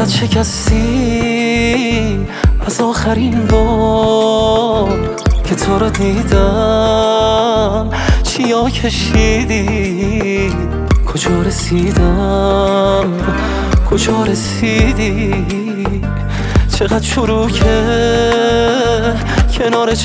چقدر شکستی از آخرین بار که تو رو دیدم. چیا کشیدی کجا رسیدم کجا رسیدی. چقدر شروع که کنار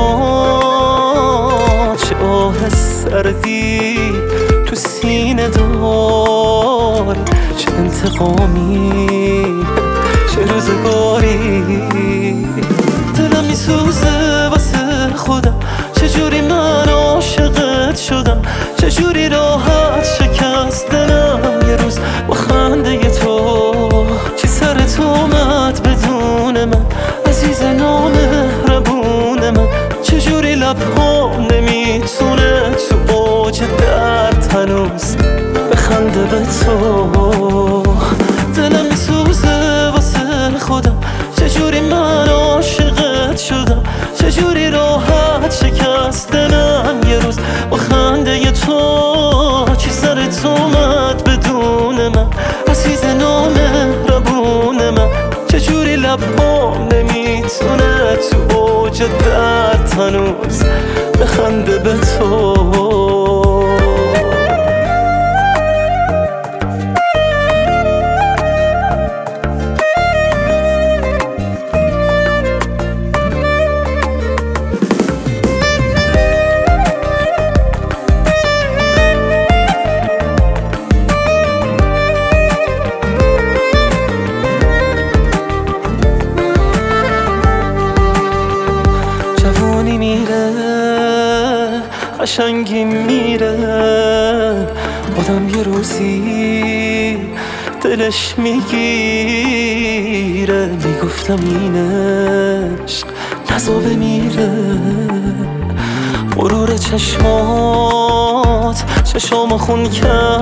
چشمات چه آه سردی تو سینه داری. چه انتقامی چه روزگاری. دلم میسوزه واسه خودم چجوری من عاشقت شدم. چجوری راحت شکست دلم یه روز با خنده تو. چی سرت اومد بدون من عزیز نامهربون من. چجوری لبهام نمیتونه تو اوج درد هنوز بخنده به تو. دلم میسوزه واسه خودم چجوری من عاشقت شدم. چجوری راحت شکست دلم یه روز با خنده تو. چی سرت اومد بدون من عزیز نامهربون من. چجوری لبهام نمیتونه تو اوج درد هنوز بخنده به تو. میره قشنگی میره آدم یه روزی دلش میگیره. میگفتم این عشق نزا بمیره. مرور چشمات چشام خون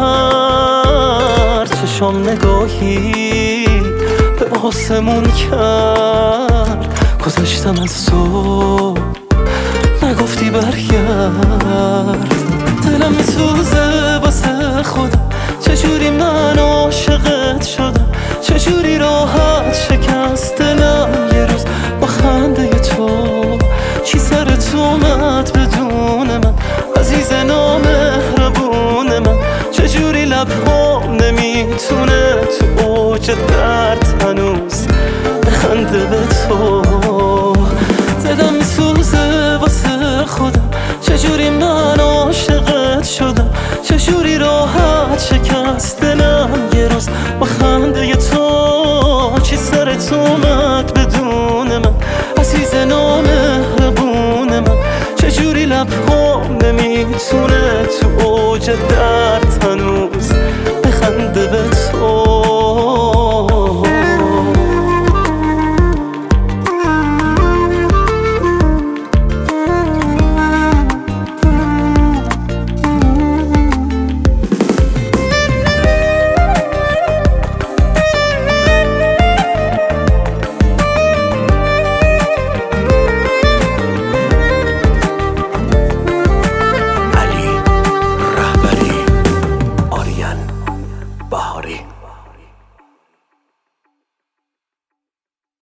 کرد. چشام نگاهی به آسمون کرد. گذشتم از تو نگفتی برگرد. دلم میسوزه واسه خودم چجوری من عاشقت شدم. چجوری راحت شکست دلم یه روز با خنده تو. چی سرت اومد بدون من عزیز نامهربون من. چجوری لبهام نمیتونه تو اوج درد هنوز بخنده به تو. دلم میسوزه واسه خودم چجوری من عاشقت شدم. چجوری راحت شکست دلم یه روز با خنده تو. چی سرت اومد بدون من عزیز نامهربون من. چجوری لبهام نمیتونه تو اوج درد